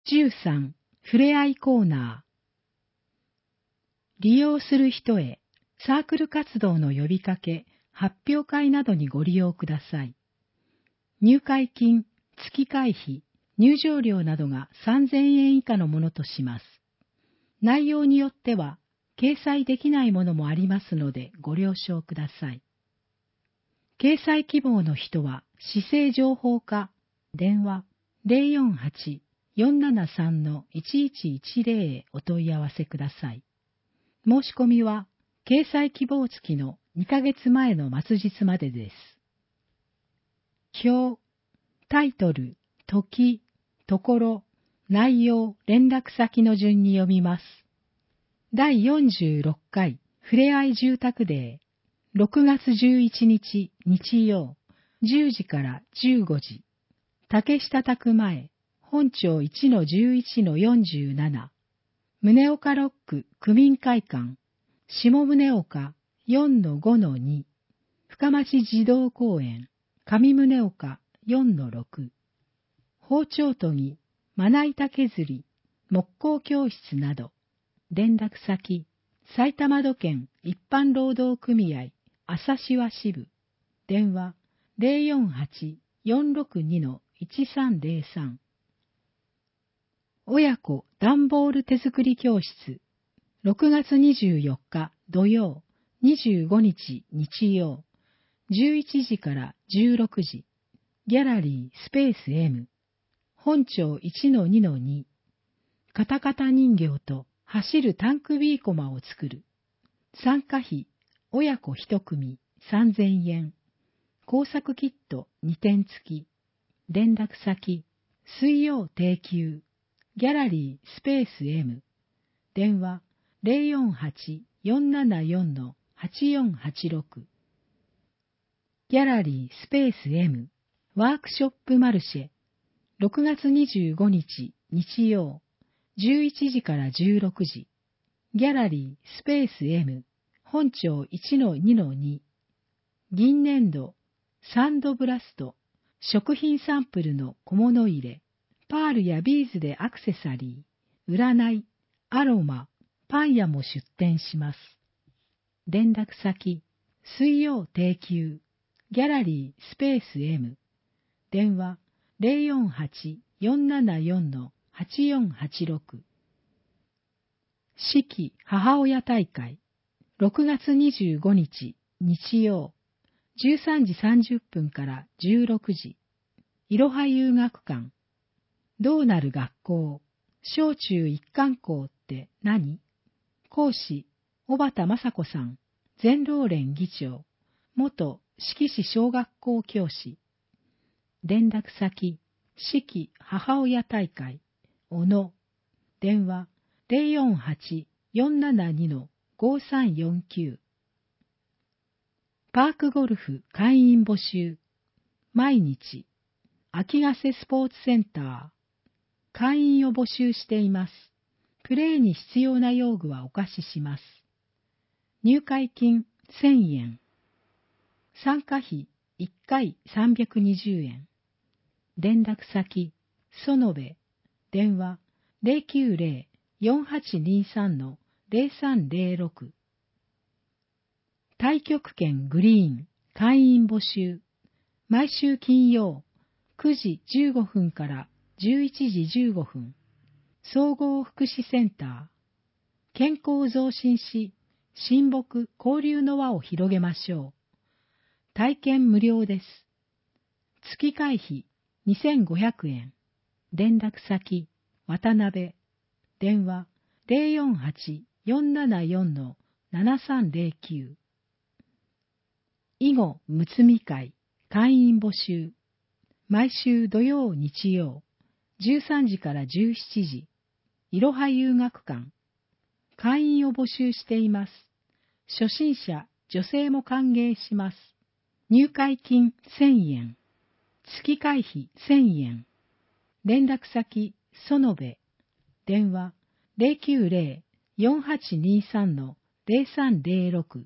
13、ふれあいコーナー。利用する人へサークル活動の呼びかけ、発表会などにご利用ください。入会金、月会費、入場料などが3000円以下のものとします。内容によっては、掲載できないものもありますのでご了承ください。掲載希望の人は、市政情報課、電話048-473-1110へお問い合わせください。申し込みは、掲載希望付きの2ヶ月前の末日までです。表、タイトル、時、ところ、内容、連絡先の順に読みます。第46回ふれあい住宅デー、6月11日日曜、10時から15時。竹下宅前、本町 1-11-47。宗岡6区区民会館、下宗岡 4-5-2。深町児童公園、上宗岡 4-6。包丁研ぎ、まな板削り、木工教室など。連絡先、埼玉土建一般労働組合、朝芝支部。電話、048-462-1303。親子段ボール手作り教室。6月24日土曜、25日日曜、11時から16時。ギャラリースペース M。本町 1-2-2。カタカタ人形と走るタンクビーコマを作る。参加費、親子1組3000円。工作キット2点付き。連絡先、水曜定休。ギャラリースペース M。電話048-474-8486。ギャラリースペース M。ワークショップマルシェ。6月25日日曜。11時から16時。ギャラリースペース M。本町 1-2-2。銀粘土、サンドブラスト、食品サンプルの小物入れ、パールやビーズでアクセサリー、占い、アロマ、パン屋も出店します。連絡先、水曜定休、ギャラリースペース M。電話048-474-8486。四季母親大会、6月25日日曜、13時30分から16時。いろは遊学館。どうなる学校。小中一貫校って何？講師、小畑雅子さん。全労連議長。元志木市小学校教師。連絡先、四季母親大会。小野。電話048-472-5349。パークゴルフ会員募集。毎日。秋ヶ瀬スポーツセンター。会員を募集しています。プレーに必要な用具はお貸しします。入会金1000円。参加費1回320円。連絡先、園部。電話090-4823-0306。太極拳グリーン会員募集。毎週金曜9時15分から11時15分。総合福祉センター。健康を増進し、親睦交流の輪を広げましょう。体験無料です。月会費2500円。連絡先、渡辺。電話048-474-7309。囲碁むつみ会会員募集。毎週土曜日曜13時から17時。いろは遊学館。会員を募集しています。初心者、女性も歓迎します。入会金1000円。月会費1000円。連絡先、園部。電話090-4823-0306。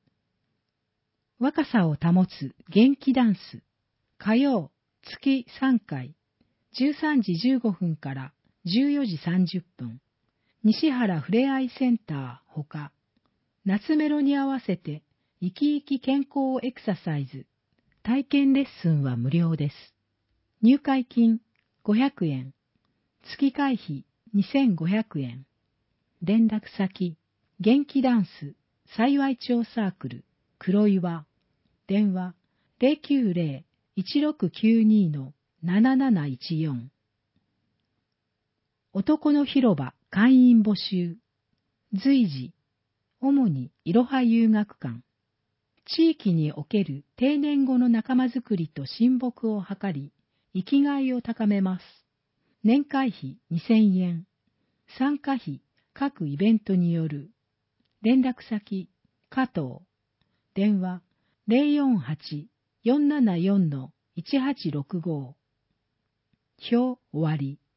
若さを保つ元気ダンス。火曜、月3回。13時15分から 14時30分、西原ふれあいセンターほか、夏メロに合わせて生き生き健康エクササイズ、体験レッスンは無料です。入会金500円、月会費2500円。連絡先、元気ダンス、幸町サークル、黒岩。電話、090-1692-7714。男の広場会員募集。随時、主にいろは遊学館。地域における定年後の仲間づくりと親睦を図り、生きがいを高めます。年会費2000円。参加費、各イベントによる。連絡先、加藤。電話、048-474-1865。表終わり。